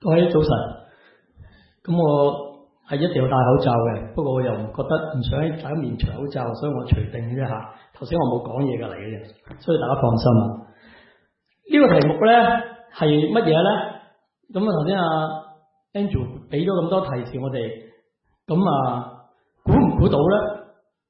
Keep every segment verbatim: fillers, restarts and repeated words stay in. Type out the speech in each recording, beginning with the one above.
各位早晨，咁我係一定要戴口罩嘅，不過我又唔覺得唔想喺大家面除口罩，所以我除定一下。頭先我冇講嘢㗎嚟嘅啫，所以大家放心啊。呢、這個題目咧係乜嘢咧？咁啊頭先阿 Andrew 俾咗咁多提示我哋，咁啊估唔估到咧？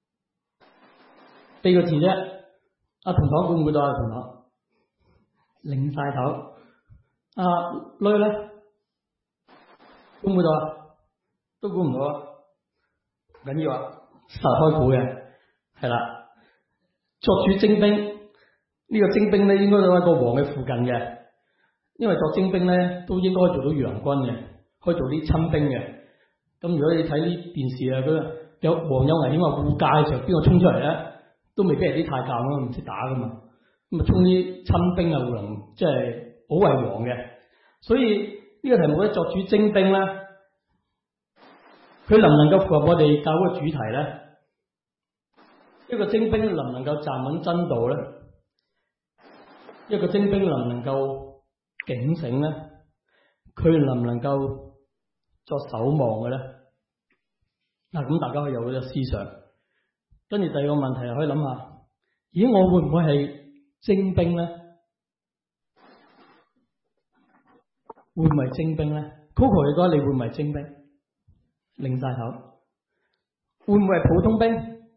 四個字啫，阿同堂估唔估到啊？同堂擰晒頭，阿女咧？估唔估到啊？都估唔到啊！唔緊要啊，實開估嘅，係啦。作主徵兵，呢、這個徵兵咧應該都喺個王嘅附近嘅，因為作徵兵咧都應該做到御林軍嘅，可以做啲親兵嘅。咁如果你睇啲電視啊，佢有王有危險話護駕嘅時候，邊個衝出嚟咧？都未必係啲太監咯，唔識打噶嘛。咁啊，衝啲親兵啊，護林即係保衛王嘅。所以呢、這個題目咧，作主徵兵咧，佢能唔能夠符合我哋教會嘅主題咧？一個徵兵能唔能夠站穩真道咧？一個徵兵能唔能夠警醒咧？佢能唔能夠作守望嘅咧？嗱，咁大家可以有呢個思想。跟住第二個問題又可以諗下，咦，我會唔會係徵兵咧？會唔會係徵兵咧 ？Coco， 你覺得你會唔會係徵兵？擰晒頭，會唔會係普通兵？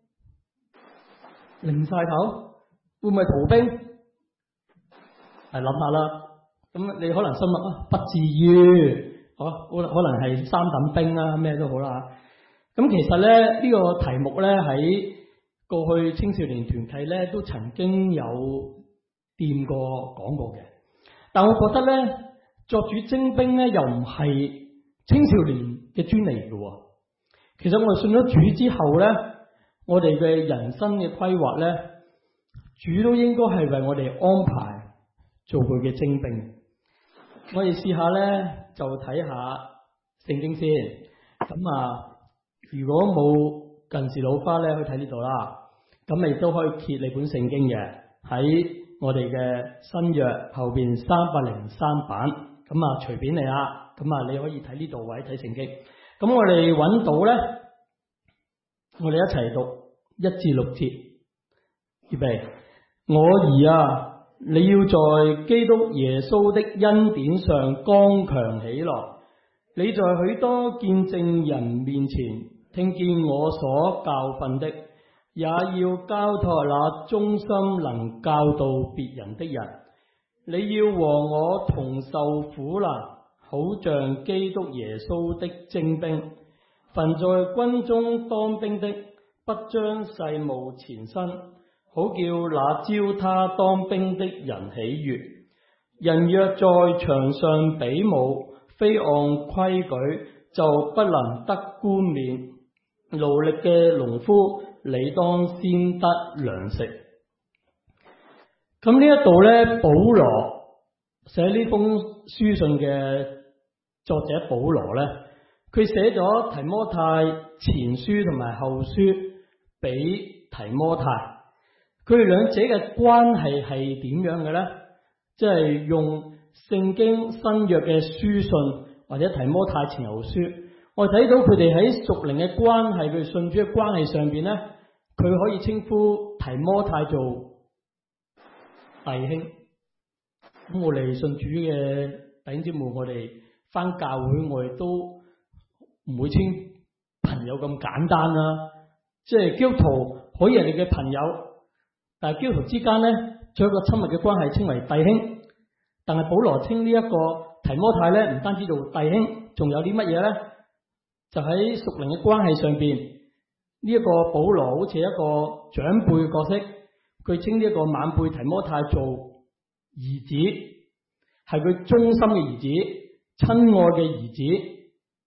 擰晒頭，會唔會係逃兵？係諗下啦。咁你可能心諗啊，不至於，可可可能係三等兵啊，咩都好啦。咁其實咧呢、這個題目咧喺過去青少年團契咧都曾經有掂過講過嘅，但我覺得咧作主徵兵咧又唔係青少年嘅專利嚟嘅。其實我哋信咗主之後咧，我哋嘅人生嘅規劃咧，主都應該係為我哋安排做佢嘅徵兵。我哋試下咧就睇下聖經先。咁啊，如果冇近視老花咧，可以睇呢度啦。咁亦都可以揭你本聖經嘅，喺我哋嘅新約後邊三百零三版。咁啊，隨便你啦。咁啊，你可以睇呢度或者睇聖經。咁我哋揾到咧，我哋一齊讀一至六節。預備，我兒啊，你要在基督耶穌的恩典上剛強起來。你在許多見證人面前聽見我所教訓的，也要交託那忠心能教導別人的人。你要和我同受苦難，好像基督耶穌的徵兵。凡在軍中當兵的，不將世務纏身，好叫那招他當兵的人喜悅。人若在場上比武，非按規矩，就不能得冠冕。勞力嘅農夫，理當先得糧食。咁呢一度咧，保羅寫呢封書信嘅作者保羅咧，佢寫咗提摩太前書同埋後書俾提摩太，佢哋兩者嘅關係係點樣嘅咧？即係用聖經新約嘅書信或者提摩太前後書，我睇到佢哋喺屬靈嘅關係，佢哋信主嘅關係上邊咧，佢可以稱呼提摩太做弟兄。咁我哋信主嘅弟兄姊妹，我哋返教會，我哋都唔會稱朋友咁簡單啦。即係基督徒可以係你嘅朋友，但係基督徒之間咧，仲有一個親密嘅關係，稱為弟兄。但係保羅稱呢一個提摩太咧，唔單止做弟兄，仲有啲乜嘢咧？就喺屬靈嘅關係上邊，呢、這、一個保羅好似一個長輩嘅角色，佢稱呢一個晚輩提摩太做兒子，係佢忠心嘅兒子、親愛嘅兒子，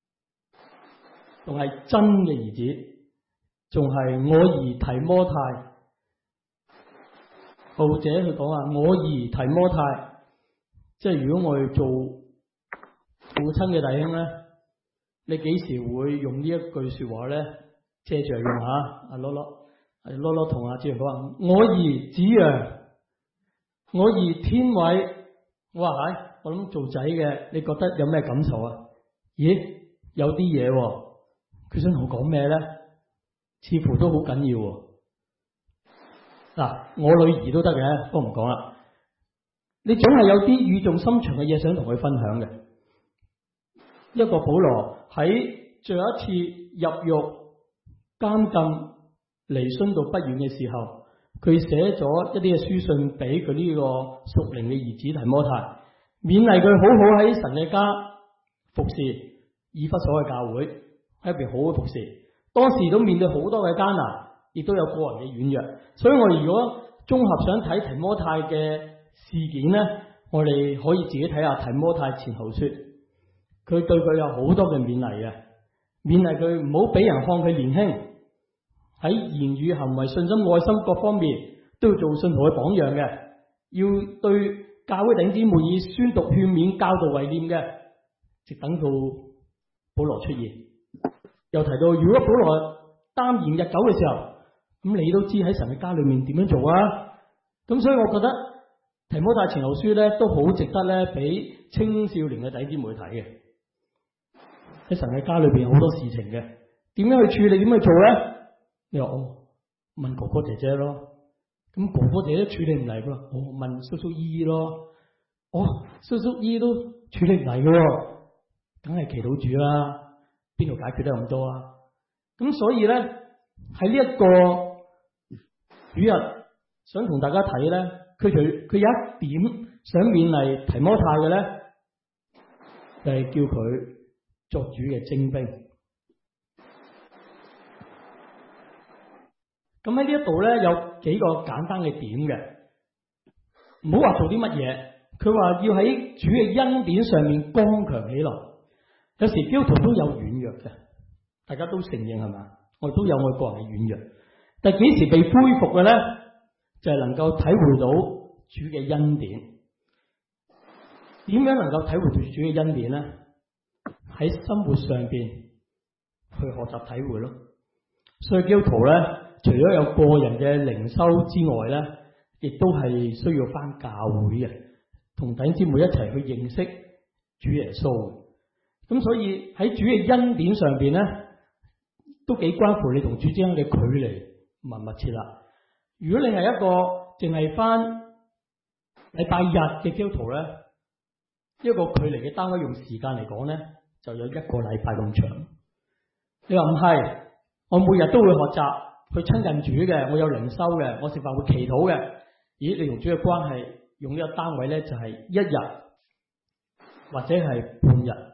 仲係真嘅兒子，仲係我兒提摩太。後者佢講啊，我兒提摩太，即係如果我哋做父親嘅弟兄咧，你幾時會用呢一句說話咧？借住嚟用下，阿羅羅，阿羅羅同阿志榮講話：我兒子陽，我兒天偉， 我話係，我諗做仔嘅，你覺得有咩感受啊？咦，有啲嘢喎，佢想同我講咩咧？似乎都好緊要喎。嗱，我女兒都得嘅，都唔講啦。你總係有啲語重心長嘅嘢想同佢分享嘅。一個保羅喺最後一次入獄監禁離殉道不遠嘅時候，佢寫咗一啲嘅書信俾佢呢個屬靈嘅兒子提摩太，勉勵佢好好喺神嘅家服侍，以弗所嘅教會喺入邊好好服侍。當時都面對好多嘅艱難，亦都有個人嘅軟弱，所以我哋如果綜合想睇提摩太嘅事件呢，我哋可以自己睇下提摩太前後書，佢對佢有好多嘅勉勵嘅，勉勵佢唔好俾人看佢年輕，喺言語行為信心愛心各方面都要做信徒嘅榜樣嘅，要對教會弟兄姊妹以宣讀勸勉教導為念嘅，直等到保羅出現。又提到如果保羅擔言日久嘅時候，咁你都知喺神嘅家裏面點樣做啊？咁所以我覺得提摩太前後書咧都好值得咧俾青少年嘅弟兄姊妹睇嘅。喺神嘅家裏邊有好多事情嘅，點樣去處理，點樣去做咧？你話哦，問哥哥姐姐咯，咁哥哥姐姐處理唔嚟噶，我問叔叔姨姨咯，哦，叔叔姨姨都處理唔嚟噶，梗係祈禱主啦，邊度解決得咁多啊？咁所以咧喺呢一個主日想同大家睇咧，佢除佢有一點想勉勵提摩太嘅咧，就係、是、叫佢作主嘅精兵。咁喺呢一度咧有幾個簡單嘅點嘅，唔好話做啲乜嘢，佢話要喺主嘅恩典上面剛強起來。有時基督徒都有軟弱嘅，大家都承認係嘛？我哋都有我個人嘅軟弱，但係幾時被恢復嘅咧？就係、是、能夠體會到主嘅恩典。點樣能夠體會到主嘅恩典咧？喺生活上邊去學習體會咯。所以基督徒咧，除咗有個人嘅靈修之外咧，亦都係需要返教會嘅，同弟兄姊妹一齊去認識主耶穌。咁所以喺主嘅恩典上邊咧，都幾關乎你同主之間嘅距離密密切啦。如果你係一個淨係返禮拜日嘅基督徒咧，一個距離嘅單位用時間嚟講咧，就有一個禮拜咁長。你話唔係？我每日都會學習去親近主嘅，我有靈修嘅，我食飯會祈禱嘅。咦，你同主嘅關係用呢個單位咧，就係一日或者係半日。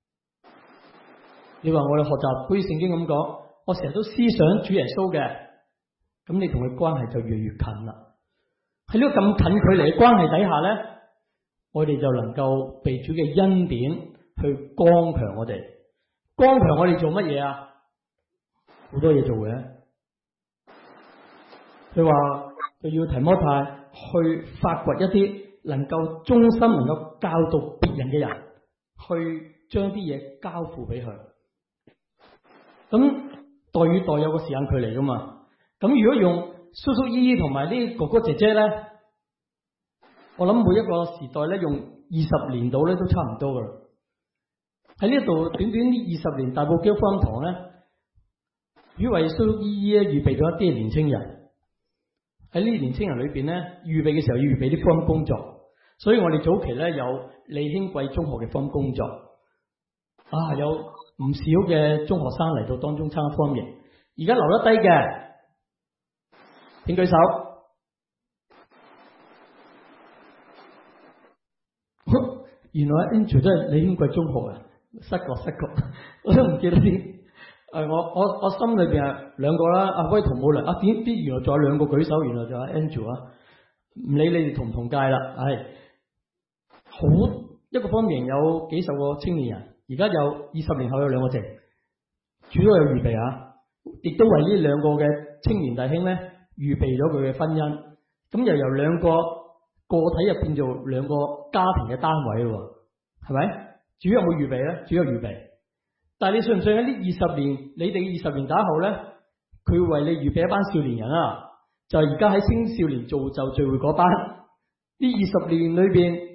你話我哋學習好似聖經咁講，我成日都思想主耶穌嘅，咁你同佢關係就越嚟越近啦。喺呢個咁近距離嘅關係底下咧，我哋就能夠被主嘅恩典去剛強我哋。剛強我哋做乜嘢啊？好多嘢做嘅。佢話佢要提摩太去發掘一啲能夠忠心、能夠教導別人嘅人，去將啲嘢交付俾佢。咁代與代有個時間距離噶嘛？咁如果用叔叔姨姨同埋啲哥哥姐姐咧，我諗每一個時代咧用二十年度咧都差唔多噶啦。喺呢度短短呢二十年大埔基督福音堂咧，主為叔叔姨姨咧預備咗一啲年青人。喺呢啲年青人裏邊咧，預備嘅時候要預備啲福音工作，所以我哋早期咧有利興貴中學嘅福音工作啊，有唔少嘅中學生嚟到當中參加福音營。而家留得低嘅，請舉手。原來 Andrew 都係利興貴中學啊，失覺失覺，我都唔記得啲。誒，我我我心裏邊係兩個啦，阿威同冇嚟，啊點啲原來仲有兩個舉手，原來仲有 Andrew 啊，唔理你哋同唔同屆啦，係好一個方面有幾十個青年人，而家有二十年後有兩個席，主都有預備啊，亦都為呢兩個嘅青年弟兄咧預備咗佢嘅婚姻，咁又由兩個個體入變做兩個家庭嘅單位咯，係咪？主有冇預備咧？主有預備。但係你信唔信喺呢二十年，你哋二十年打後咧，佢會為你預備一班少年人啊？就係而家喺青少年造就聚會嗰班，呢二十年裏邊，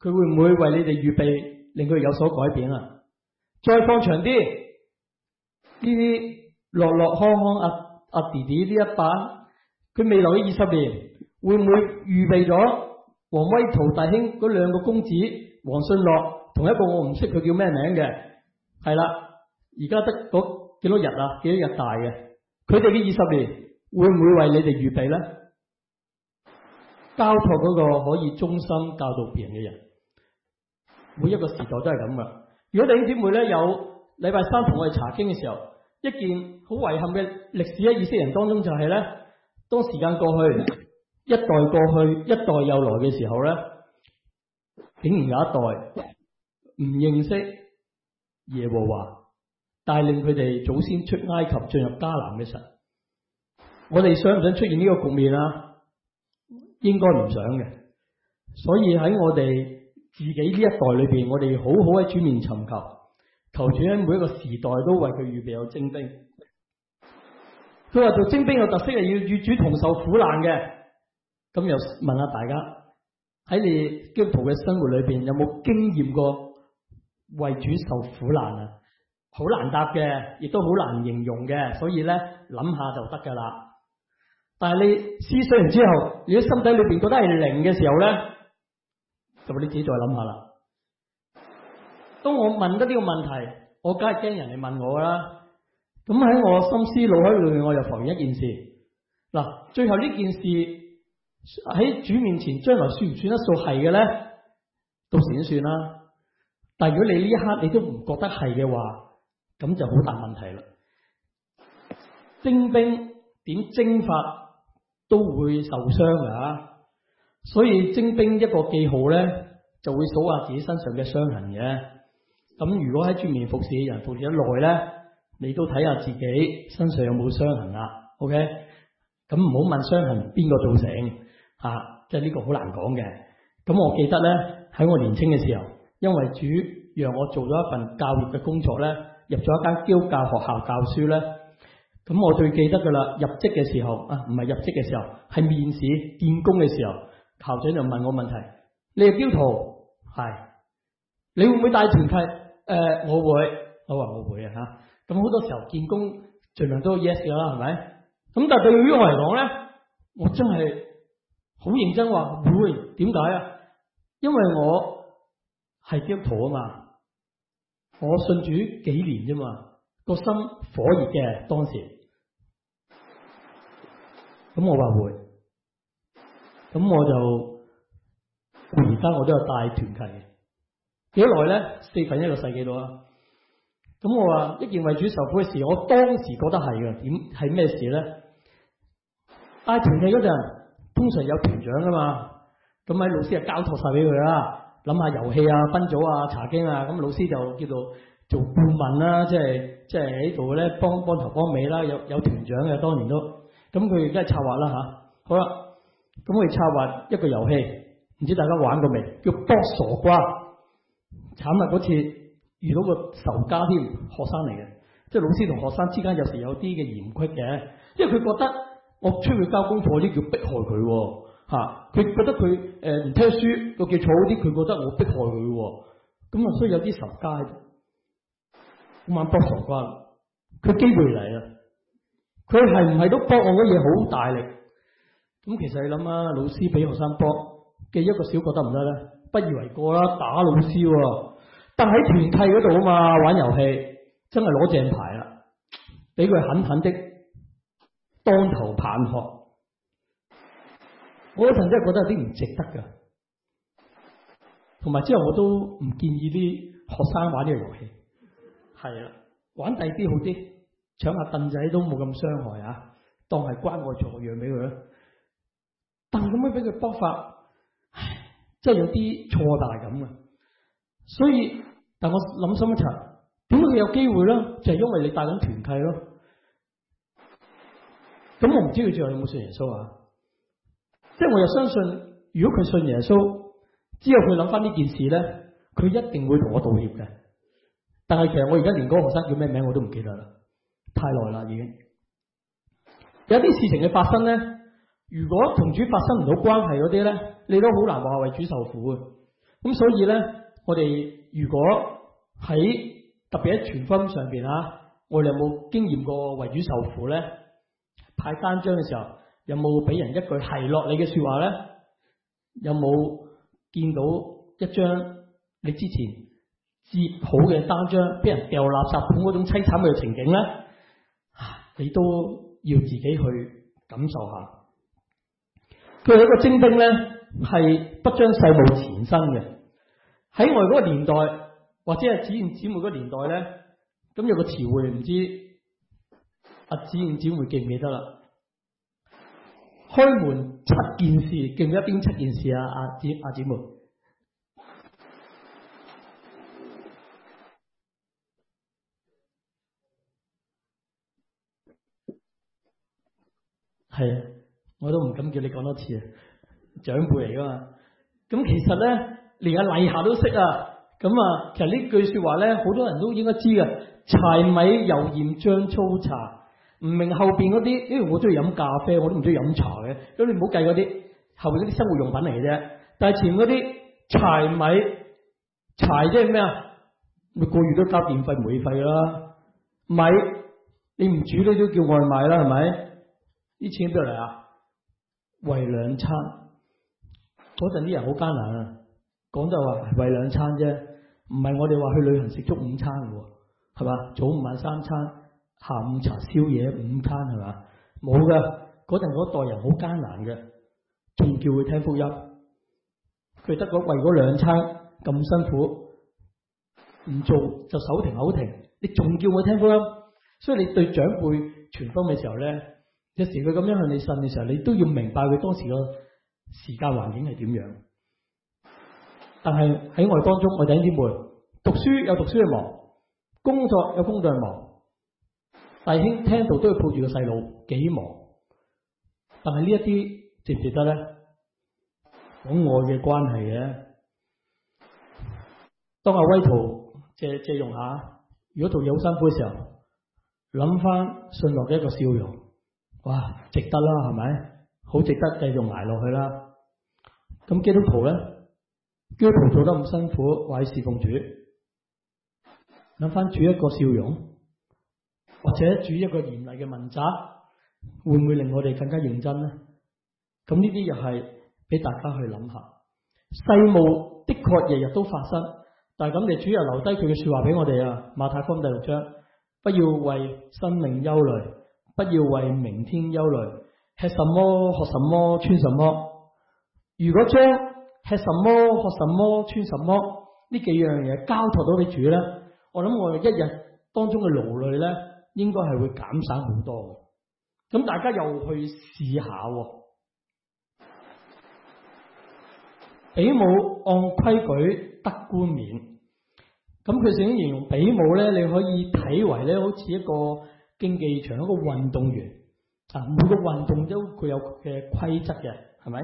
佢會唔會為你哋預備令佢哋有所改變啊？再放長啲，呢啲落落康康阿阿弟弟呢一班，佢未來嘅二十年會唔會預備咗黃威圖弟兄嗰兩個公子黃信樂同一個我唔識佢叫咩名嘅，係啦，而家得嗰幾多日啊？幾多日大嘅？佢哋嘅二十年會唔會為你哋預備咧？交託嗰個可以忠心教導別人嘅人，每一個時代都係咁噶。如果弟兄姊妹咧有禮拜三同我哋查經嘅時候，一件好遺憾嘅歷史喺以色列人當中就係咧，當時間過去，一代過去，一代又來嘅時候咧，竟然有一代唔認識耶和華帶領佢哋祖先出埃及進入迦南嘅神。我哋想唔想出現呢個局面啊？應該唔想嘅。所以喺我哋自己呢一代裏邊，我哋好好喺主面尋求，求主喺每一個時代都為佢預備有精兵。佢話做精兵有特色係要與主同受苦難嘅。咁又問下大家喺你基督徒嘅生活裏邊有冇經驗過為主受苦難啊？好難答嘅，亦都好難形容嘅，所以咧諗下就得噶啦。但係你思想完之後，你喺心底裏邊覺得係零嘅時候咧，就你自己再諗下啦。當我問得呢個問題，我梗係驚人哋問我啦。咁喺我心思腦海裏面，我又浮現一件事。嗱，最後呢件事喺主面前，將來算唔算得數係嘅咧？到時先算啦。但係如果你呢一刻你都唔覺得係嘅話，咁就好大問題啦。徵兵點徵法都會受傷噶，所以徵兵一個記號咧，就會數下自己身上嘅傷痕嘅。咁如果喺主面服侍嘅人服侍得耐咧，你都睇下自己身上有冇傷痕啦。OK，咁唔好問傷痕邊個造成啊，即係呢個好難講嘅。咁我記得咧，喺我年青嘅時候，因為主讓我做咗一份教育嘅工作咧，入咗一間基督教學校教書咧。咁我最記得噶啦，入職嘅時候啊，唔係入職嘅時候，係面試見工嘅時候，校長就問我問題：你係基督徒？係。你會唔會帶團契？誒、呃，我會。我話我會啊吓。咁好多時候見工盡量都 yes 噶啦，係咪？咁但係對於我嚟講咧，我真係好認真話會。點解啊？因為我係基督徒啊嘛，我信主幾年啫嘛，個心火熱嘅當時。咁我話會，咁我就而家我都有帶團契嘅，幾耐咧？四分一個世紀度啦。咁我話一件為主受苦嘅事，我當時覺得係嘅。點係咩事咧？帶團契嗰陣，通常有團長噶嘛，咁喺老師就交託晒俾佢啦，諗下遊戲啊、分組啊、查經啊，咁老師就叫做做顧問啦，即係即係喺度咧幫幫頭幫尾啦。有有團長嘅，當年都。咁佢而家係策劃啦吓，好啦，咁我哋策劃一個遊戲，唔知大家玩過未？叫卜傻瓜。慘啊！嗰次遇到個仇家添，學生嚟嘅，即係老師同學生之間有時有啲嘅嫌隙嘅，因為佢覺得我出去交功課啲叫迫害佢吓，佢覺得佢誒唔聽書個叫錯啲，佢覺得我迫害佢，咁啊所以有啲仇家喺度。咁玩卜傻瓜，佢機會嚟啦。佢係唔係都搏我嘅嘢好大力？咁其實你諗下，老師俾學生搏嘅一個小覺得唔得咧？不以為過啦，打老師喎。但喺團契嗰度啊嘛，玩遊戲真係攞正牌啦，俾佢狠狠的當頭棒喝。我嗰陣真係覺得有啲唔值得噶。同埋之後我都唔建議啲學生玩呢個遊戲。係啦，玩第啲好啲。搶下凳仔都冇咁傷害啊！當係關愛座讓俾佢啦。但咁樣俾佢剝法，唉，真係有啲錯大咁啊！所以，但我諗深一層，點解佢有機會咧？就係、是、因為你帶緊團契咯。咁我唔知佢最後有冇信耶穌啊？即係我又相信，如果佢信耶穌，之後佢諗翻呢件事咧，佢一定會同我道歉嘅。但係其實我而家連嗰個學生叫咩名我都唔記得啦。太耐啦，已經有啲事情嘅發生咧。如果同主發生唔到關係嗰啲咧，你都好難話為主受苦嘅。 咁所以咧，我哋如果喺特別喺傳福音上邊啊，我哋有冇經驗過為主受苦咧？派單張嘅時候，有冇俾人一句係落你嘅說話咧？有冇見到一張你之前接好嘅單張，俾人掉垃圾桶嗰種淒慘嘅情景咧？你都要自己去感受下。佢有一個精兵咧，係不將世務纏身嘅。喺我哋嗰個年代，或者係子賢姊妹嗰個年代咧，咁有個詞彙唔知阿子賢姊妹記唔記得啦？開門七件事，記唔記得邊七件事啊？阿姊阿姊妹係，我都唔敢叫你講多次啊，長輩嚟噶嘛。咁其實咧，連阿麗霞都識啊。咁啊，其實呢句說話咧，好多人都應該知嘅。柴米油鹽醬醋茶。唔明後邊嗰啲，因為我中意飲咖啡，我都唔中意飲茶嘅。咁你唔好計嗰啲後邊嗰啲生活用品嚟嘅啫。但係前嗰啲柴米柴即係咩啊？每個月都交電費煤費啦。米你唔煮你都叫外賣啦，係咪？啲錢邊度嚟啊？為兩餐。嗰陣啲人好艱難啊，講就話為兩餐啫，唔係我哋話去旅行食足五餐嘅，係嘛？早午晚三餐。下午茶、宵夜、午餐係嘛？冇噶，嗰陣嗰代人好艱難嘅，仲叫佢聽福音，佢得嗰為嗰兩餐咁辛苦，唔做就手停口停，你仲叫我聽福音，所以你對長輩傳福音嘅時候咧，有時佢咁樣向你呻嘅時候，你都要明白佢當時個時間環境係點樣。但係喺我哋當中，我弟兄姊妹讀書有讀書嘅忙，工作有工作嘅忙。弟兄聽到都要抱住個細路，幾忙。但係呢一啲值唔值得咧？講愛嘅關係嘅。當阿威圖借借用下，如果做嘢好辛苦嘅時候，諗翻信樂嘅一個笑容，哇，值得啦，係咪？好值得繼續捱落去啦。咁基督徒咧，基督徒做得咁辛苦，為侍奉主，諗翻主一個笑容。或者主一個嚴厲嘅問責，會唔會令我哋更加認真呢？咁呢啲又係俾大家去諗下。世務的確日日都發生，但係咁，你主又留低佢嘅說話俾我哋啊。馬太福音第六章，不要為生命憂慮，不要為明天憂慮，吃什麼、喝什麼、穿什麼。如果將吃什麼、喝什麼、穿什麼呢幾樣嘢交託到俾主咧，我諗我哋一日當中嘅勞累咧，應該係會減省好多嘅。咁大家又去試下。比武按規矩得冠冕。咁佢想形容比武咧，你可以睇為咧，好似一個競技場一個運動員啊，每個運動都佢有嘅規則嘅，係咪？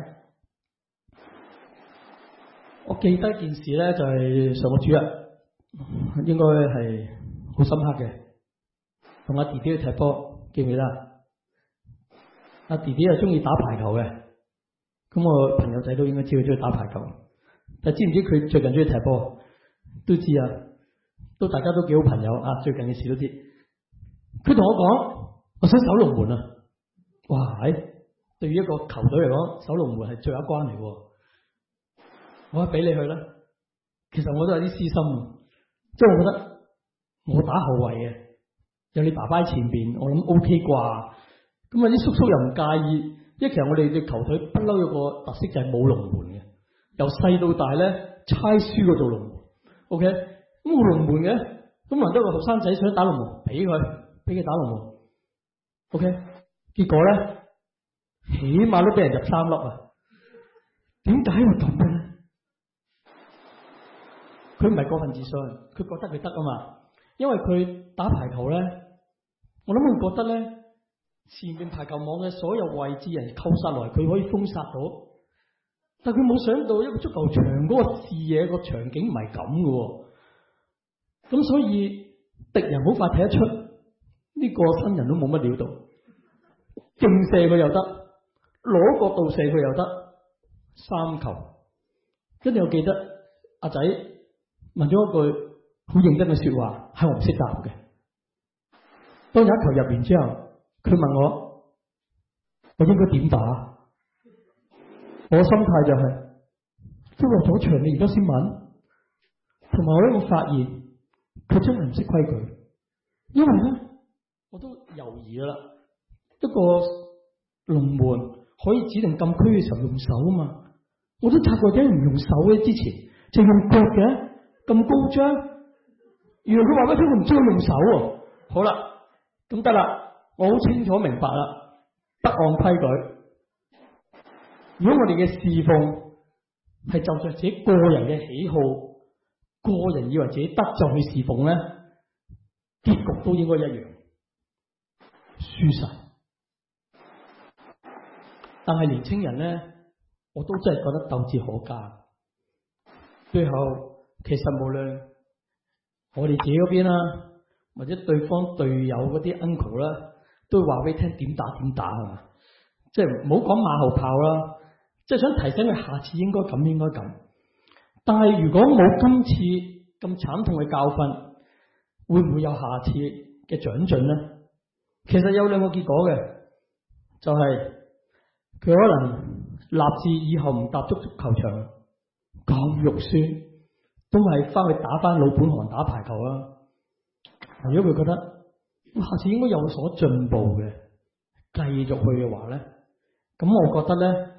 我記得一件事咧，就係上個主日，應該係好深刻嘅。同阿弟弟去踢波，記唔記得？阿弟弟係中意打排球嘅，咁我朋友仔都應該知佢中意打排球。但知唔知佢最近中意踢波？都知啊，都大家都幾好朋友啊。最近嘅事都知。佢同我講，我想守龍門啊！哇，喺對於一個球隊嚟講，守龍門係最後一關嚟嘅。我話俾你去啦。其實我都有啲私心，即係我覺得我打後衛嘅。有你爸爸喺前邊，我諗 O K 啩。咁啊啲叔叔又唔介意，因為其實我哋嘅球隊不嬲有個特色就係冇龍門嘅，由細到大咧猜輸過做龍門。O K，咁冇龍門嘅，咁難得個後生仔想打龍門，俾佢俾佢打龍門。O K，結果咧起碼都俾人入三粒啊！點解會咁嘅咧？佢唔係過分自信，佢覺得佢得啊嘛。因為佢打排球咧，我諗佢覺得咧，前面排球網嘅所有位置人扣殺落嚟，佢可以封殺到。但佢冇想到一個足球場嗰個視野、個場景唔係咁嘅，咁所以敵人好快睇得出呢個新人都冇乜料到，勁射佢又得，攞角度射佢又得，三球。跟住我記得阿仔問咗一句好認真嘅說話，係我唔識答嘅。當有一球入完之後，佢問我我應該點打？我心態就係、是，都落咗場，你而家先問。同埋我咧，我發現佢真係唔識規矩，因為咧我都猶豫啦。一個龍門可以指定禁區嘅時候用手啊嘛，我都察覺點解唔用手咧？之前就用腳嘅，咁高張。原來佢話俾我聽，佢唔知佢用手喎。好啦，咁得啦，我好清楚明白啦，不按規矩。如果我哋嘅侍奉係就着自己個人嘅喜好，個人以為自己得就去侍奉咧，結局都應該一樣，輸晒。但係年青人咧，我都真係覺得鬥志可嘉。最後其實無論我哋自己嗰邊啦，或者對方隊友嗰啲 uncle 啦，都會話俾你聽點打點打係嘛，即係唔好講馬後炮啦，即係想提醒佢下次應該咁應該咁。但係如果冇今次咁慘痛嘅教訓，會唔會有下次嘅長進咧？其實有兩個結果嘅，就係佢可能立志以後唔踏足足球場，咁肉酸，都係翻去打翻老本行打排球啦。如果佢覺得下次應該有所進步嘅，繼續去嘅話咧，咁我覺得咧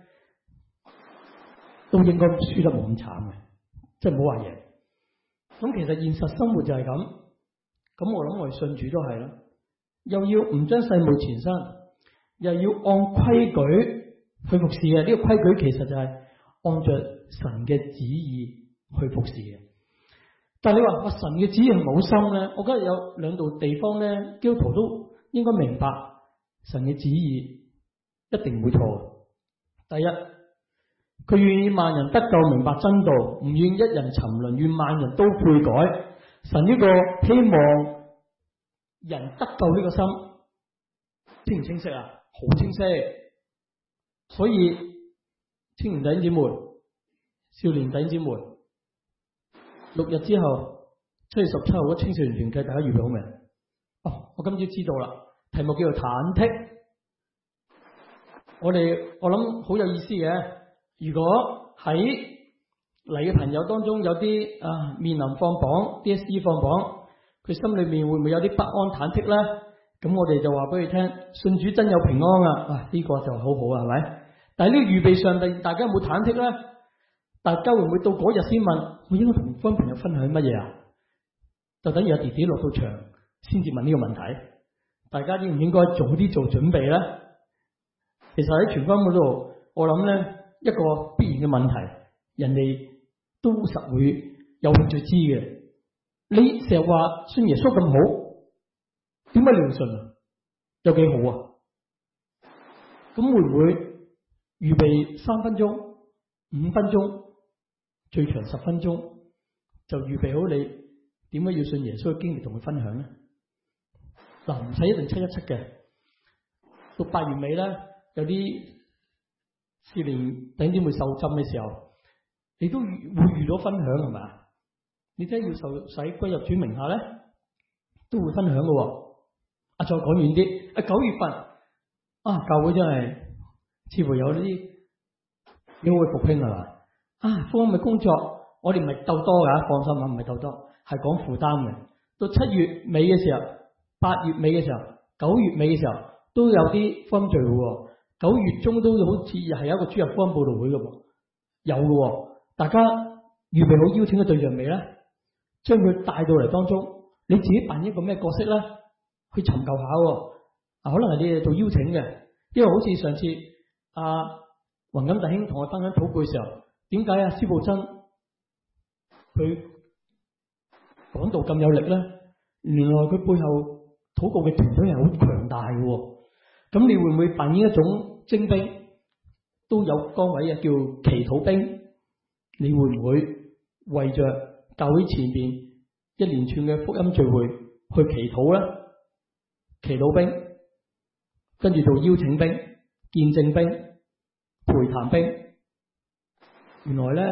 都應該輸得冇咁慘嘅，即係唔好話贏。咁其實現實生活就係咁，咁我諗我哋信主都係啦，又要唔將世務纏身，又要按規矩去服侍嘅。呢個規矩其實就係按着神嘅旨意去服侍嘅。但係你話我神嘅旨意係冇心咧，我覺得有兩度地方咧，基督徒都應該明白神嘅旨意一定唔會錯。第一，佢願意萬人得救，明白真道，唔願一人沉淪，願萬人都悔改。神呢個希望人得救呢個心清唔清晰啊？好清晰。所以青年弟兄姊妹、少年弟兄姊妹，六日之後七月十七號嘅青少年團契，大家預備好未？哦，我今朝知道啦，題目叫做忐忑。我哋我諗好有意思嘅。如果喺嚟嘅朋友當中有啲啊面臨放榜 D S E 放榜，佢心裏面會唔會有啲不安忐忑咧？咁我哋就話俾佢聽，信主真有平安啊！啊呢、這個就好好啊，係咪？但係呢個預備上，大大家有冇忐忑咧？大家會唔會到嗰日先問我應該同翻朋友分享乜嘢啊？就等於有弟弟落到場先至問呢個問題，大家應唔應該早啲做準備咧？其實喺全方位度，我諗咧一個必然嘅問題，人哋都實會有興趣知嘅。你成日話信耶穌咁好，點解你唔信啊？有幾好啊？咁會唔會預備三分鐘、五分鐘，最長十分鐘，就預備好你點解要信耶穌嘅經歷同佢分享咧？嗱，唔使一定七一七嘅，到八月尾咧，有啲少年弟兄姊妹受浸嘅時候，你都會遇到分享係咪？你真係要受洗歸入主名下咧，都會分享嘅。啊，再講遠啲，啊九月份啊，教會真係似乎有啲要會復興係嘛？啊，福音嘅工作，我哋唔係鬥多噶，放心啊，唔係鬥多，係講負擔嘅。到七月尾嘅時候，八月尾嘅時候，九月尾嘅時候，都有啲福音聚會。九月中都好似係有一個主日福音佈道會嘅，有嘅。大家預備好邀請嘅對象未咧？將佢帶到嚟當中，你自己扮一個咩角色咧？去尋求下，啊，可能係你哋做邀請嘅，因為好似上次阿雲錦弟兄同我分享禱告嘅時候，點解啊？施布真佢講道咁有力咧？原來佢背後禱告嘅團隊係好強大嘅，咁你會唔會扮演一種精兵？都有崗位啊，叫祈禱兵。你會唔會為着教會前邊一連串嘅福音聚會去祈禱咧？祈禱兵，跟住做邀請兵、見證兵、陪談兵。原來咧，當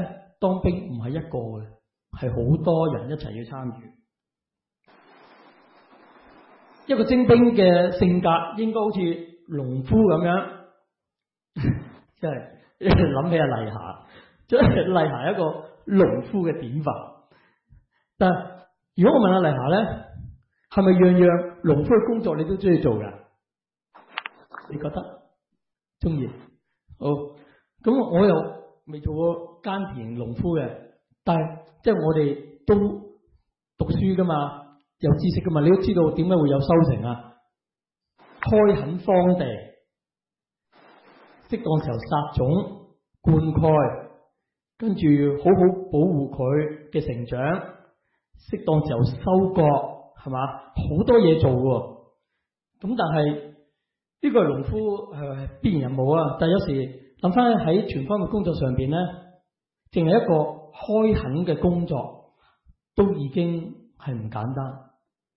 當兵唔係一個嘅，係好多人一齊要參與。一個徵兵嘅性格應該好似農夫咁樣，即係諗起阿麗霞，即係麗霞一個農夫嘅典範。但係如果我問阿麗霞咧，係咪樣樣農夫嘅工作你都中意做㗎？你覺得中意？好，咁我又未做過耕田農夫嘅，但係即係我哋都讀書噶嘛。有知識噶嘛？你都知道點解會有收成啊？開墾荒地，適當時候撒種、灌溉，跟住好好保護佢嘅成長，適當時候收割，係嘛？好多嘢做喎。咁但係呢個係農夫係必然任務啊！但係有時諗翻喺全方嘅工作上邊咧，淨係一個開墾嘅工作都已經係唔簡單。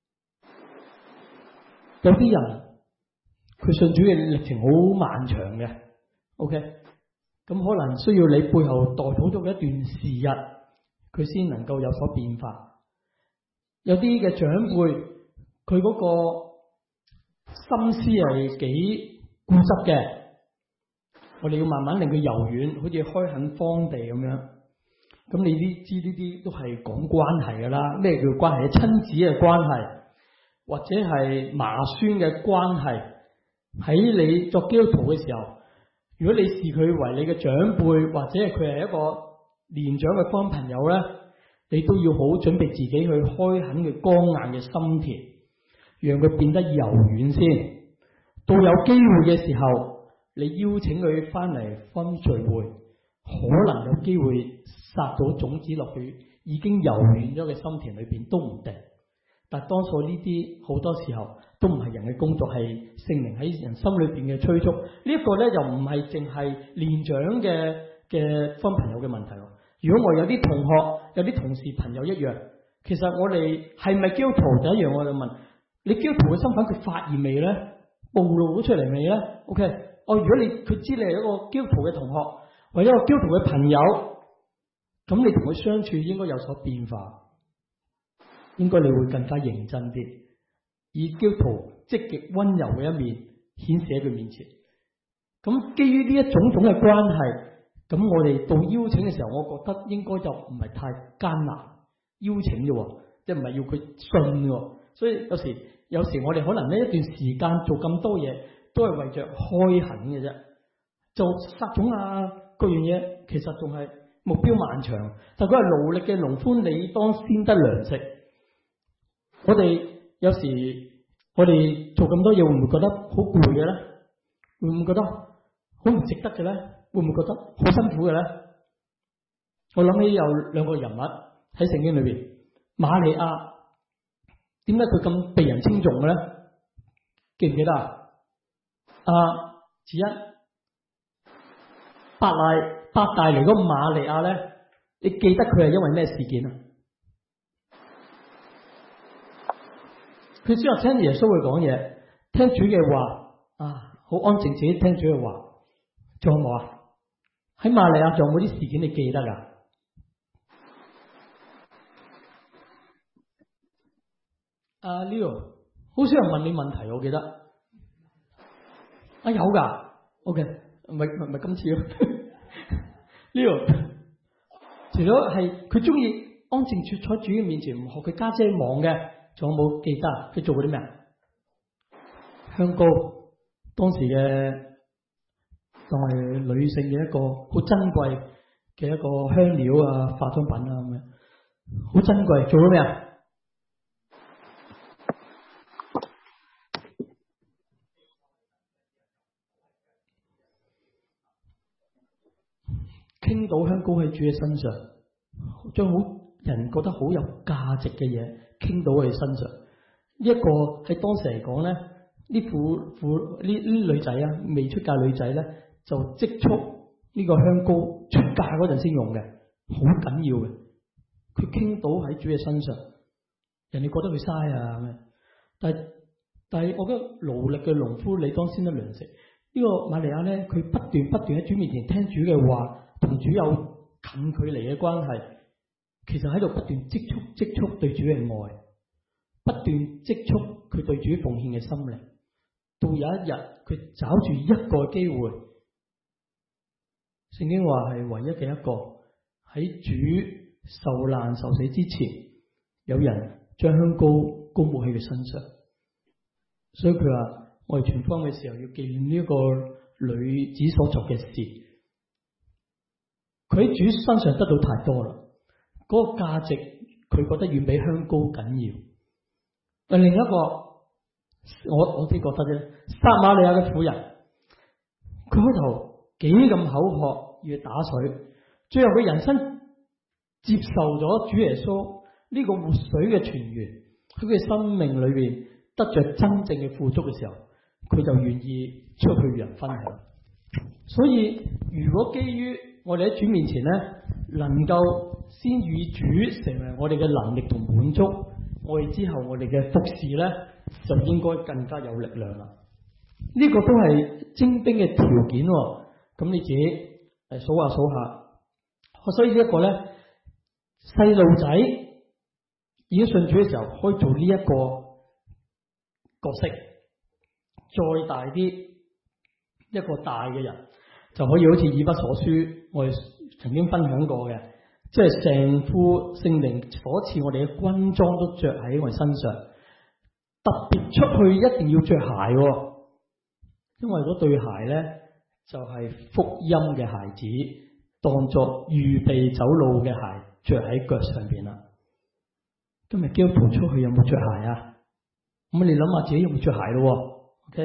有啲人佢信主嘅歷程好漫長嘅 ，OK，咁可能需要你背後代禱咗一段時日，佢先能夠有所變化。有啲嘅長輩，佢嗰個心思係幾固執嘅，我哋要慢慢令佢柔軟，好似開墾荒地咁樣。咁你啲知呢啲都係講關係噶啦，咩叫關係？親子嘅關係。或者係嫲孫嘅關係，喺你作基督徒嘅時候，如果你視佢為你嘅長輩，或者係佢係一個年長嘅方朋友咧，你都要好準備自己去開墾佢剛硬嘅心田，讓佢變得柔軟先。到有機會嘅時候，你邀請佢翻嚟分聚會，可能有機會撒到種子落去已經柔軟咗嘅心田裏邊都唔定。但係多數呢啲好多時候都唔係人嘅工作，係聖靈喺人心裏邊嘅催促。呢、這、一個咧又唔係淨係年長嘅嘅分朋友嘅問題。如果我有啲同學、有啲同事朋友一樣，其實我哋係咪基督徒第一樣我就問你基督徒嘅身份佢發現未咧？暴露咗出嚟未咧 ？OK， 哦，如果你佢知你係一個基督徒嘅同學或者一個基督徒嘅朋友，咁你同佢相處應該有所變化。應該你會更加認真啲，以基督徒積極溫柔嘅一面顯示喺佢面前。咁基於呢一種種嘅關係，咁我哋到邀請嘅時候，我覺得應該就唔係太艱難邀請嘅，即係唔係要佢信嘅。所以有時有時我哋可能呢一段時間做咁多嘢，都係為着開墾嘅啫，做撒種啊各樣嘢，其實仲係目標漫長。但佢係勞力嘅農夫，你當先得糧食。我哋有時我哋做咁多嘢，會唔會覺得好攰嘅咧？會唔會覺得好唔值得嘅咧？會唔會覺得好辛苦嘅咧？我諗起有兩個人物喺聖經裏邊，瑪利亞，點解佢咁被人稱頌嘅咧？記唔記得啊？啊，子一伯大伯大尼嗰個瑪利亞咧，你記得佢係因為咩事件啊？佢只係聽耶穌去講嘢，聽主嘅話啊，好安靜自己聽主嘅話。仲有冇啊？喺瑪利亞仲有冇啲事件你記得噶？阿 Leo，好少人問你問題，我記得。啊有噶 ，OK，唔係唔係今次咯。Leo，除咗係佢中意安靜坐喺主嘅面前，唔學佢家姐忙嘅。仲有冇記得佢做過啲咩？香膏，當時嘅當係女性嘅一個好珍貴嘅一個香料啊、化妝品啊咁樣，好珍貴。做咗咩啊？傾倒香膏喺主嘅身上，將好人覺得好有價值嘅嘢傾到佢身上。呢、這、一個喺當時嚟講咧，呢婦婦呢呢女仔啊，未出嫁女仔咧，就積蓄呢個香膏出嫁嗰陣先用嘅，好緊要嘅。佢傾到喺主嘅身上，人哋覺得佢嘥啊咁樣。但係但係，我覺得勞力嘅農夫，你當先得糧食。呢、這個瑪利亞咧，佢不斷不斷喺主面前聽主嘅話，同主有近距離嘅關係，其實喺度不斷積蓄積蓄對主嘅愛，不斷積蓄佢對主奉獻嘅心靈。到有一日佢找住一個機會，聖經話係唯一嘅一個，喺主受難受死之前，有人將香膏膏抹喺佢身上。所以佢話我哋傳福音嘅時候要紀念呢個女子所做嘅事。佢喺主身上得到太多啦，嗰、那個價值佢覺得遠比香膏緊要。但另一個我我啲覺得啫，撒瑪利亞嘅婦人，佢開頭幾咁口渴要打水，最後佢人生接受咗主耶穌呢個活水嘅泉源，喺佢生命裏邊得着真正嘅富足嘅時候，佢就願意出去與人分享。所以如果基於我哋喺主面前咧，能夠先與主成為我哋嘅能力同滿足，我哋之後我哋嘅服侍咧就應該更加有力量啦。呢、這個都係精兵嘅條件，咁你自己誒數下數下。所以呢一個咧，細路仔已經信主嘅時候，可以做呢一個角色。再大啲，一個大嘅人就可以好似以弗所書我哋曾經分享過嘅，即係成副聖靈所賜我哋嘅軍裝都着喺我哋身上。特別出去一定要着鞋，因為嗰對鞋咧就係福音嘅鞋子，當作預備走路嘅鞋着喺腳上邊啦。今日基督徒出去有冇着鞋啊？咁你諗下自己有冇着鞋咯？OK，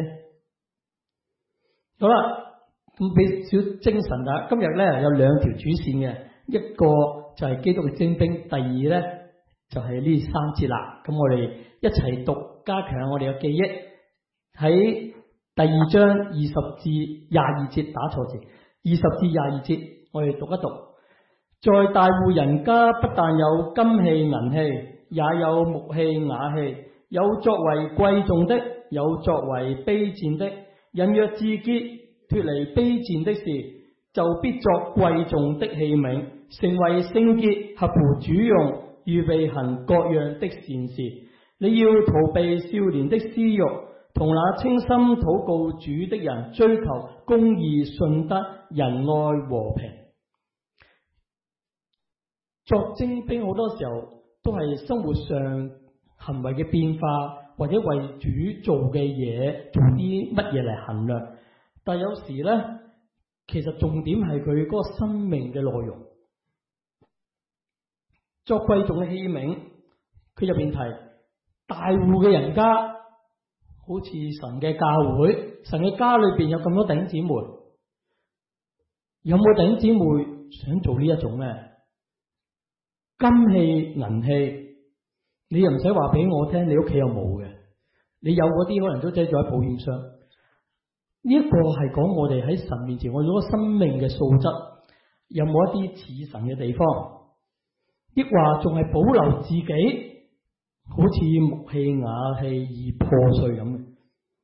好啦，咁俾少精神啦。今日咧有兩條主線嘅，一個就係基督嘅精兵，第二咧就係呢三節啦。咁我哋一齊讀，加強我哋嘅記憶。喺第二章二十至廿二節，打錯字，二十至廿二節，我哋讀一讀。在大戶人家，不但有金器銀器，也有木器瓦器，有作為貴重的，有作為卑賤的。人若自潔，脫離卑賤的事，就必作貴重的器皿，成為聖潔，合乎主用，預備行各樣的善事。你要逃避少年的私欲，同那清心禱告主的人追求公義、信德、仁愛、和平。作精兵好多時候都係生活上行為嘅變化，或者為主做嘅嘢做啲乜嘢嚟衡量。但有時呢，其實重點係佢嗰個生命嘅內容。作貴重嘅器皿，佢入邊提大戶嘅人家，好似神嘅教會，神嘅家裏邊有咁多弟兄姊妹，有冇弟兄姊妹想做呢一種咧？金器銀器，你又唔使話俾我聽，你屋企有冇嘅？你有嗰啲可能都擠咗喺保險箱。呢一個係講我哋喺神面前，我哋嗰個生命嘅素質有冇一啲似神嘅地方？抑或仲係保留自己，好似木器瓦器而破碎咁嘅？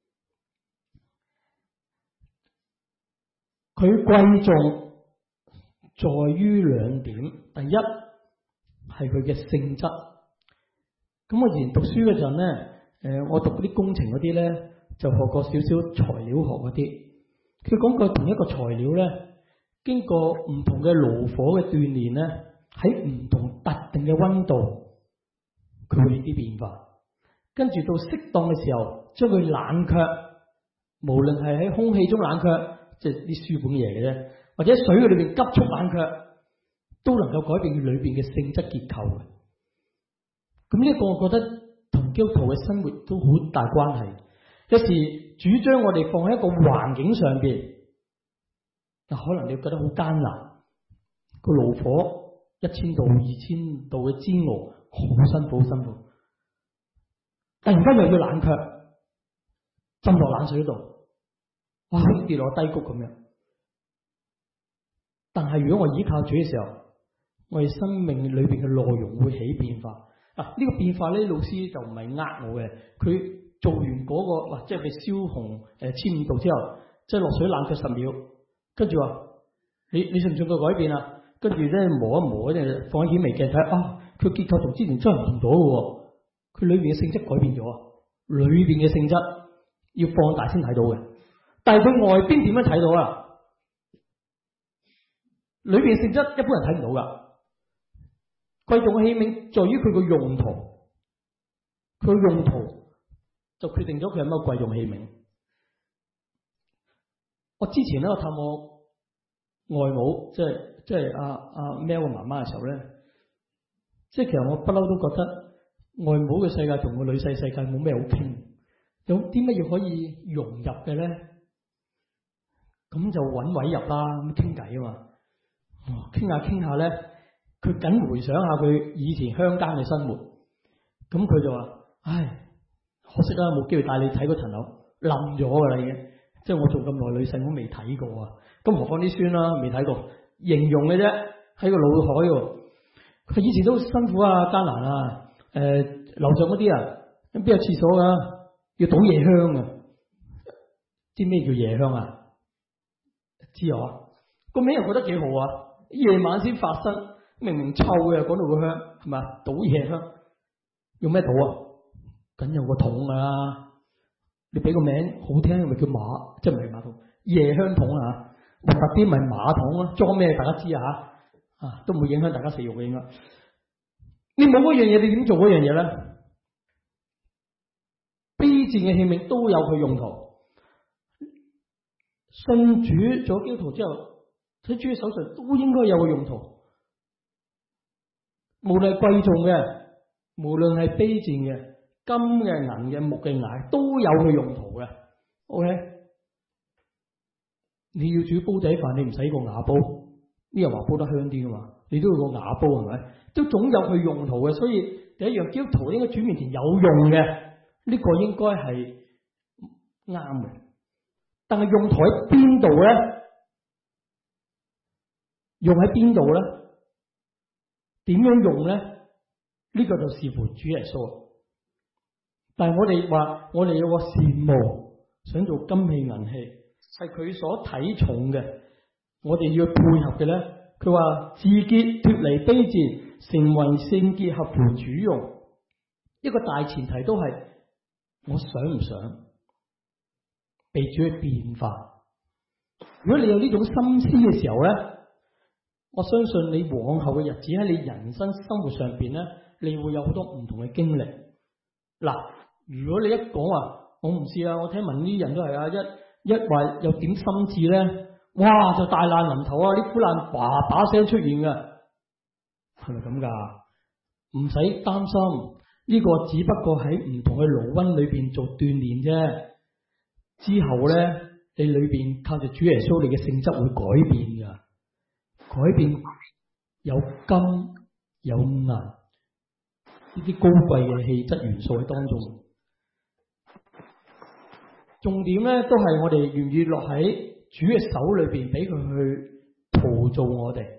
佢貴重在於兩點，第一係佢嘅性質。咁我以前讀書嘅陣咧，誒，我讀嗰啲工程嗰啲咧，就學過少少材料學嗰啲。佢講過同一個材料咧，經過唔同嘅爐火嘅鍛煉咧，喺唔同特定嘅溫度，佢會有啲變化。跟住到適當嘅時候，將佢冷卻，無論係喺空氣中冷卻，即係啲書本嘢嘅啫，或者水裏邊急速冷卻，都能夠改變佢裏邊嘅性質結構嘅。咁呢一個我覺得同基督徒嘅生活都好大關係。有時主將我哋放喺一個環境上邊，但可能你覺得好艱難，個爐火一千度、二千度嘅煎熬，好辛苦，好辛苦。突然間又要冷卻，浸落冷水度，哇，好似跌落低谷咁樣。但係如果我依靠主嘅時候，我哋生命裏邊嘅內容會起變化。啊，呢個變化咧，老師就唔係呃我嘅。佢做完嗰個，哇，即係佢燒紅誒千五度之後，即係落水冷卻十秒，跟住話你你信唔信佢改變啊？ 跟住咧磨一磨，咧放喺顯微鏡睇，啊，佢結構同之前真係唔同咗嘅喎，佢裏邊嘅性質改變咗啊，裏邊嘅性質要放大先睇到嘅，但係佢外邊點樣睇到啊？裏邊嘅性質一般人睇唔到噶。貴重嘅器皿在於佢個用途，佢個用途就決定咗佢係乜貴重器皿。我之前咧我探我外母，即係即係阿阿 Mel 嘅媽媽嘅時候咧，即係其實我不嬲都覺得外母嘅世界同個女婿世界冇咩好傾，有啲乜嘢可以融入嘅咧？咁就揾位入啦，咁傾偈啊嘛，傾下傾下咧。佢緊回想下佢以前鄉間嘅生活，咁佢就話：唉，可惜啦，冇機會帶你睇嗰層樓，冧咗㗎啦已經。即係我做咁耐女婿，我未睇過啊。咁何況啲孫啦，未睇過，形容嘅啫，喺個腦海喎。佢以前都辛苦啊，艱難啊。誒、呃，樓上嗰啲啊，邊有廁所㗎？要倒夜香啊！知咩叫夜香啊？知啊？個名又覺得幾好啊！夜晚先發生。明明臭嘅，講到個香係咪？倒夜香用咩倒啊？梗有個桶噶啦。你俾個名好聽，咪叫馬，即係唔係馬桶？夜香桶啊！核突啲咪馬桶咯，裝咩大家知啊？啊，都唔會影響大家食肉嘅應該。你冇嗰樣嘢，你點做嗰樣嘢咧？卑賤嘅器皿都有佢用途。信主做基督徒之後，喺主嘅手上都應該有個用途。無論係貴重嘅，無論係卑賤嘅，金嘅、銀嘅、木嘅、瓦都有佢用途嘅。OK， 你要煮煲仔飯，你唔使個瓦煲，呢個話煲得香啲噶嘛，你都要個瓦煲係咪？都總有佢用途嘅。所以第一樣，基督徒應該主面前有用嘅，呢個應該係啱嘅。但係用途喺邊度咧？用喺邊度咧？點樣用咧？呢個就視乎主耶穌。但係我哋話，我哋有個羨慕，想做金器銀器，係佢所睇重嘅。我哋要配合嘅咧，佢話自潔脫離卑賤，成為聖潔合乎主用。一個大前提都係我想唔想被主去變化。如果你有呢種心思嘅時候咧，我相信你往後嘅日子喺你人生生活上邊咧，你會有好多唔同嘅經歷。嗱，如果你一講話我唔知啊，我聽聞呢啲人都係啊，一一話有點心志咧，哇就大難臨頭啊，啲苦難叭叭聲出現嘅，係咪咁噶？唔使擔心，呢個只不過喺唔同嘅爐溫裏邊做鍛煉啫。之後咧，你裏邊靠住主耶穌，你嘅性質會改變噶。改變有金有銀呢啲高貴嘅氣質元素喺當中。重點咧都係我哋願意落喺主嘅手裏邊，俾佢去陶造我哋，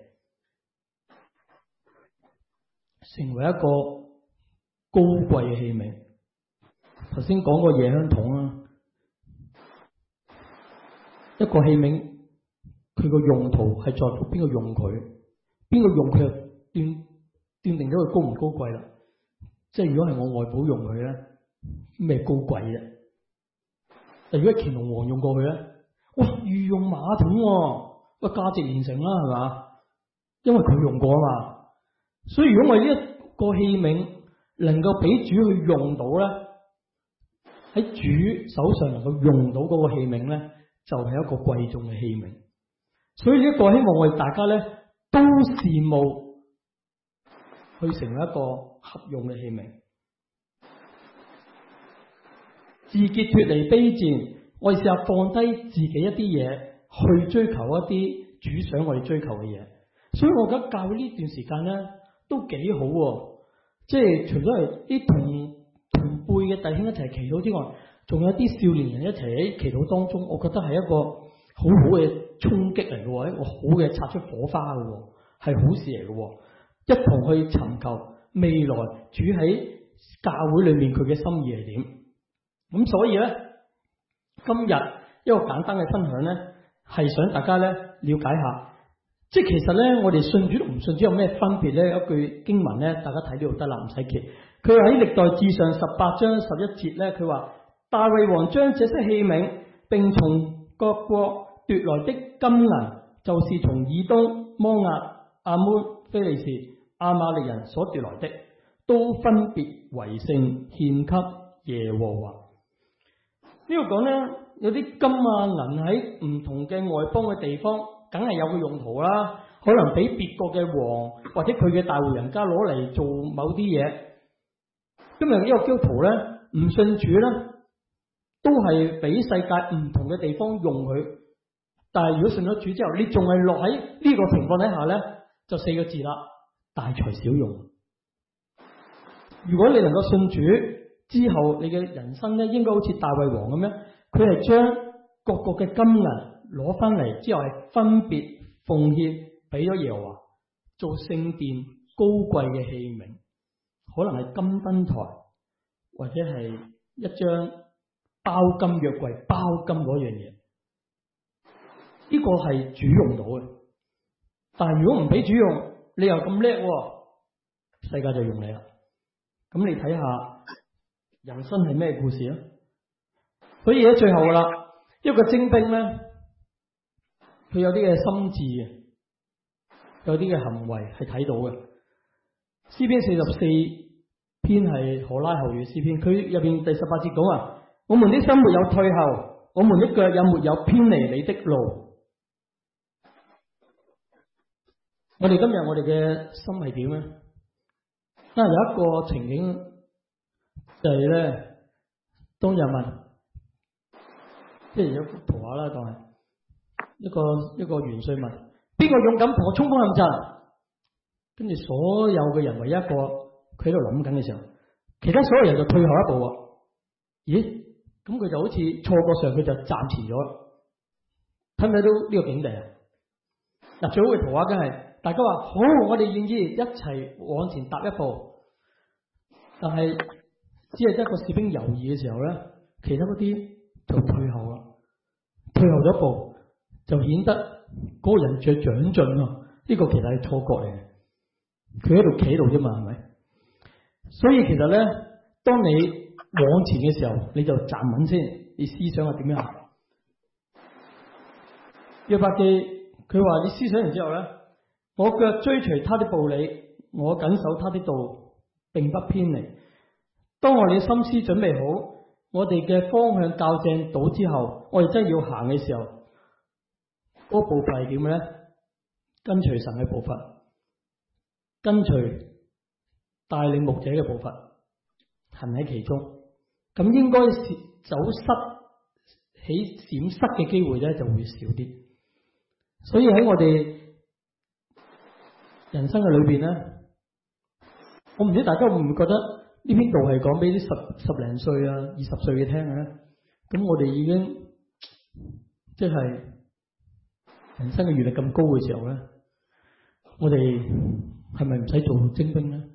成為一個高貴嘅器皿。頭先講過夜香筒啦，一個器皿。佢個用途係在乎邊個用佢，邊個用佢就斷斷定咗佢高唔高貴啦。即係如果係我外母用佢咧，咩高貴啫？但如果乾隆皇用過佢咧，哇，御用馬桶喎，喂，價值連城啦，係嘛？因為佢用過啊嘛。所以如果我呢一個器皿能夠俾主去用到咧，喺主手上能夠用到嗰個器皿咧，就係一個貴重嘅器皿。所以呢一個希望我哋大家咧都羨慕，去成為一個合用嘅器皿，自潔脫離卑賤。我哋試下放低自己一啲嘢，去追求一啲主想我哋追求嘅嘢。所以我覺得教會呢段時間咧都幾好，即係除咗係啲同同輩嘅弟兄一齊祈禱之外，仲有啲少年人一齊喺祈禱當中，我覺得係一個好好嘅衝擊嚟嘅，一個好嘅擦出火花嘅，係好事嚟嘅。一同去尋求未來主喺教會裏面佢嘅心意係點。咁所以咧，今日一個簡單嘅分享咧，係想大家咧了解下即係其實咧，我哋信主同唔信主有咩分別咧？一句經文咧，大家睇呢度得啦，唔使揭。佢話喺歷代志上十八章十一節咧，佢話大衛王將這些器皿並從各國奪來的金銀，就是從以東、摩押、亞捫、非利士、亞瑪力人所奪來的，都分別為聖獻給耶和華。呢度講咧，有啲金啊銀喺唔同嘅外邦嘅地方，梗係有個用途啦。可能俾別國嘅王或者佢嘅大戶人家攞嚟做某啲嘢。今日呢個基督徒咧，唔信主咧，都係俾世界唔同嘅地方用佢。但係如果信咗主之後，你仲係落喺呢個情況底下咧，就四個字啦：大材小用。如果你能夠信主之後，你嘅人生咧，應該好似大衛王咁樣，佢係將各國嘅金銀攞翻嚟之後，係分別奉獻俾咗耶和華，做聖殿高貴嘅器皿，可能係金燈台，或者係一張包金約櫃包金嗰樣嘢。呢個係主用到嘅，但係如果唔俾主用，你又咁叻，世界就用你啦。咁你睇下人生係咩故事啊？所以喺最後啦，一個精兵咧，佢有啲嘅心智嘅，有啲嘅行為係睇到嘅。詩篇四十四篇係可拉後語詩篇，佢入邊第十八節講啊：我們的心沒有退後，我們的腳也沒有偏離你的路。我哋今日我哋嘅心係點咧？啊，有一個情景就係咧，當日問，即係有幅圖畫啦，當係一個一個元帥問，邊個勇敢同我衝鋒陷陣？跟住所有嘅人唯一一個佢喺度諗緊嘅時候，其他所有人就退後一步喎。咦？咁佢就好似錯過上，佢就暫遲咗。睇唔睇到呢個景地啊？嗱，最好嘅圖畫梗係。大家話好，我哋願意一齊往前踏一步，但係只係得個士兵猶豫嘅時候咧，其他嗰啲就退後啦，退後咗一步就顯得嗰個人最長進咯。呢、這個其實係錯覺嚟嘅，佢喺度企度啫嘛，係咪？所以其實咧，當你往前嘅時候，你就站穩先，你思想係點樣？約伯記佢話：你思想完之後咧。我腳追隨他的步履，我謹守他的道，並不偏離。當我哋心思準備好，我哋嘅方向校正到之後，我哋真係要行嘅時候，嗰、那個、步伐係點嘅咧？跟隨神嘅步伐，跟隨帶領牧者嘅步伐，行喺其中，咁應該走失起閃失嘅機會咧就會少啲。所以喺我哋人生嘅裏邊咧，我唔知大家會唔會覺得呢篇道係講俾啲十十零歲啊、二十歲嘅聽嘅咧？咁我哋已經即係人生嘅閱歷咁高嘅時候咧，我哋係咪唔使做精兵咧？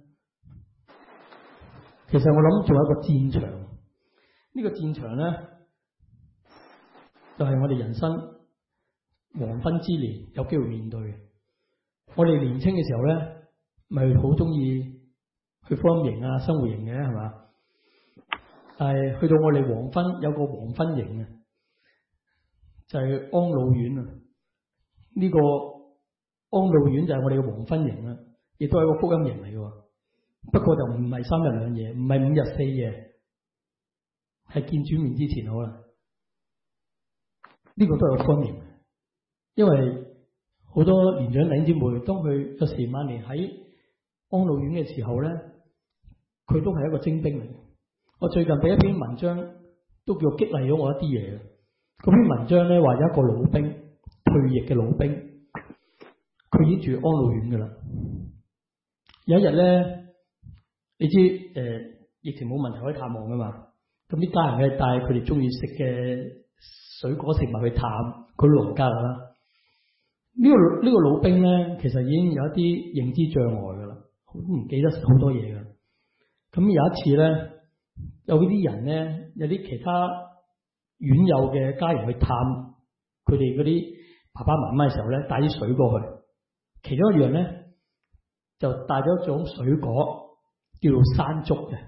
其實我諗做一個戰場，呢個戰場咧就係我哋人生黃昏之年有機會面對嘅。我哋年青嘅時候咧，咪好中意去福音營啊、生活營嘅係嘛？但係去到我哋黃昏有個黃昏營啊，就係安老院啊。呢個安老院就係我哋嘅黃昏營啦，亦都係一個福音營嚟嘅。不過就唔係三日兩夜，唔係五日四夜，係見主面之前好啦。呢個都係個福音營，因為好多年長弟兄姊妹，當佢有時晚年喺安老院嘅時候咧，佢都係一個精兵嚟嘅。我最近俾一篇文章，都叫激勵咗我一啲嘢嘅。嗰篇文章咧話有一個老兵，退役嘅老兵，佢已經住安老院噶啦。有一日咧，你知誒、呃，疫情冇問題可以探望噶嘛？咁啲家人咧帶佢哋中意食嘅水果食物去探佢老人家啦。呢、這個呢、這個老兵咧，其實已經有一啲認知障礙噶啦，唔記得好多嘢噶。咁有一次咧，有啲人咧，有啲其他院友嘅家人去探佢哋嗰啲爸爸媽媽嘅時候咧，帶啲水過去。 其中一樣咧就帶咗一種水果叫做山竹嘅。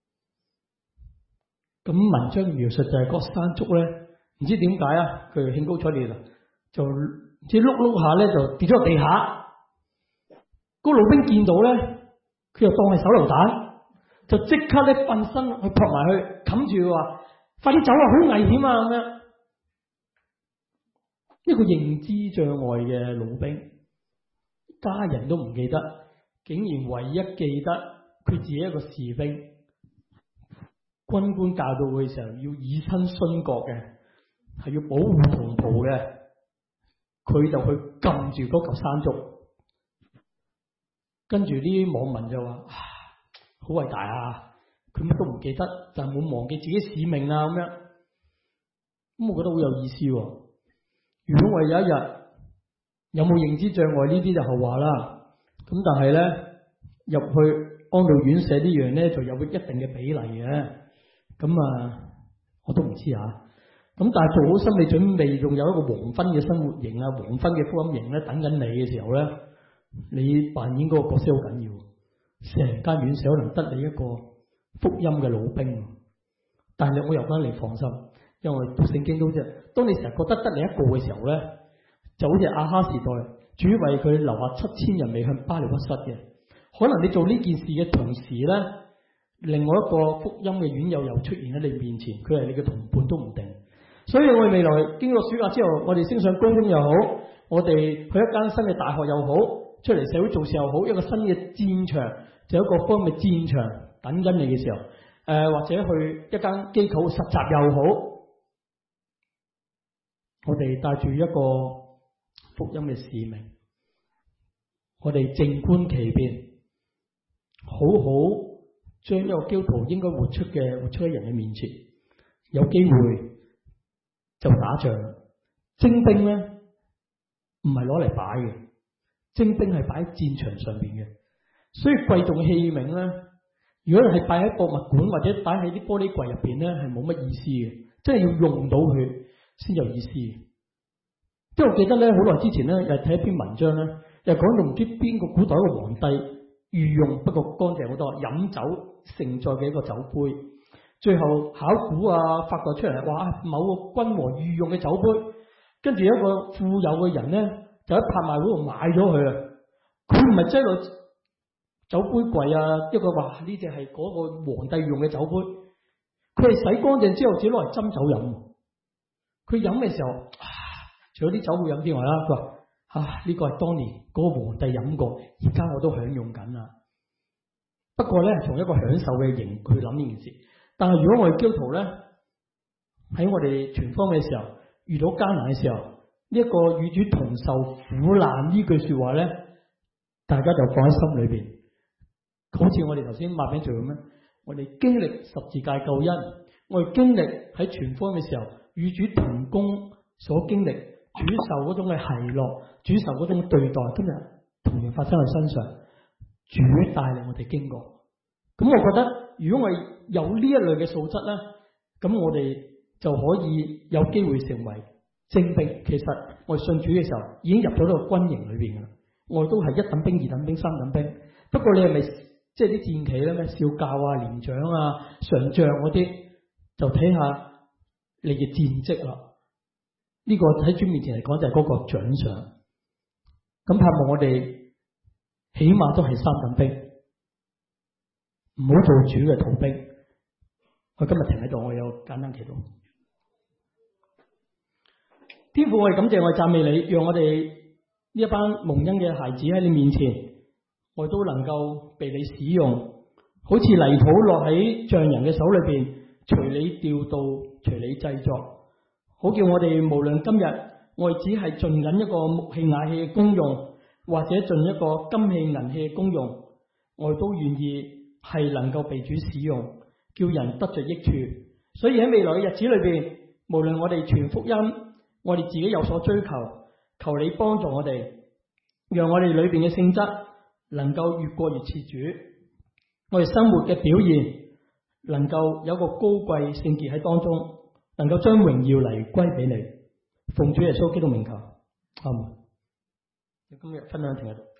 咁文章描述就係嗰山竹咧，唔知點解啊，佢興高采烈啦，就唔知碌碌下咧就跌咗落地下。嗰老兵見到咧，佢又當係手榴彈，就即刻咧瞓身去撲埋去冚住佢話：快啲走啊，好危險啊！咁樣一個認知障礙嘅老兵，家人都唔記得，竟然唯一記得佢自己一個士兵。軍官教導佢嘅時候，要以身殉國嘅，係要保護同袍嘅，佢就去撳住嗰嚿山竹。跟住啲網民就話：好偉大啊！佢乜都唔記得，就係冇忘記自己使命啊咁樣。咁我覺得好有意思喎。如果我有一日有冇認知障礙呢啲就後話啦。咁但係咧入去安老院舍呢樣咧就有一定嘅比例嘅。咁啊我都唔知啊。咁但係做好心理準備，仲有一個黃昏嘅生活營啊、黃昏嘅福音營咧等緊你嘅時候咧，你扮演嗰個角色好緊要。成間院舍可能得你一個福音嘅老兵，但係我由翻嚟放心，因為讀聖經都知，當你成日覺得得你一個嘅時候咧，就好似亞哈時代，主為佢留下七千人未向巴力屈膝嘅，可能你做呢件事嘅同時咧，另外一個福音嘅院友又出現喺你面前，佢係你嘅同伴都唔定。所以我哋未來經過暑假之後，我哋升上高中又好，我哋去一間新嘅大學又好，出嚟社會做事又好，一個新嘅戰場，就有一個方嘅戰場等緊你嘅時候，誒、呃、或者去一間機構實習又好，我哋帶住一個福音嘅使命，我哋靜觀其變，好好將一個基督徒應該活出嘅活出喺人嘅面前。有機會就打仗，精兵咧唔係攞嚟擺嘅，精兵係擺喺戰場上邊嘅。所以貴重器皿咧，如果係擺喺博物館或者擺喺啲玻璃櫃入邊咧，係冇乜意思嘅，即係要用到佢先有意思。即係我記得咧，好耐之前咧，又睇一篇文章咧，又講到唔知邊個古代一個皇帝御用，不過乾淨好多，飲酒盛載嘅一個酒杯，最後考古啊發掘出嚟，哇，某個君王御用嘅酒杯，跟住一個富有嘅人咧，就喺拍賣會度買咗佢啊，佢唔係擠落酒杯櫃啊，一個話呢隻係嗰個皇帝用嘅酒杯，佢係洗乾淨之後只攞嚟斟酒飲。佢飲嘅時候，啊、除咗啲酒好飲之外啦，佢話啊呢個係當年嗰個皇帝飲過，而家我都享用緊啦。不過咧，從一個享受嘅形去諗呢件事。但係如果我哋基督徒咧，喺我哋全方位嘅時候遇到艱難嘅時候，呢、這、一個與主同受苦難呢句說話咧，大家就放喺心裏邊。好似我哋頭先擘餅做咁樣，我哋經歷十字架救恩，我哋經歷喺全方位嘅時候與主同工所經歷，主受嗰種嘅喜樂，主受嗰種對待，今日同樣發生喺身上，主帶領我哋經過。咁我覺得，如果我哋有呢一類嘅素質咧，咁我哋就可以有機會成為精兵。其實我哋信主嘅時候，已經入咗呢個軍營裏邊噶啦。我哋都係一等兵、二等兵、三等兵。不過你係咪即係啲戰旗咧？咩少校啊、連長啊、上將嗰啲，就睇下你嘅戰績啦。呢、這個喺主面前嚟講就係嗰個獎賞。咁盼望我哋起碼都係三等兵。唔好做主嘅逃兵。我今日停喺度，我有簡單祈禱。天父，我哋感謝，我哋讚美你，讓我哋呢一班蒙恩嘅孩子喺你面前，我哋都能夠被你使用，好似泥土落喺匠人嘅手裏邊，隨你調度，隨你製作，好叫我哋無論今日我哋只係盡緊一個木器瓦器嘅功用，或者盡一個金器銀器嘅功用，我哋都願意係能夠被主使用，叫人得着益處。所以喺未來嘅日子裏邊，無論我哋傳福音，我哋自己有所追求，求你幫助我哋，讓我哋裏邊嘅性質能夠越過越似主，我哋生活嘅表現能夠有個高貴聖潔喺當中，能夠將榮耀嚟歸俾你。奉主耶穌基督名求，阿們。 今日分享停喺度。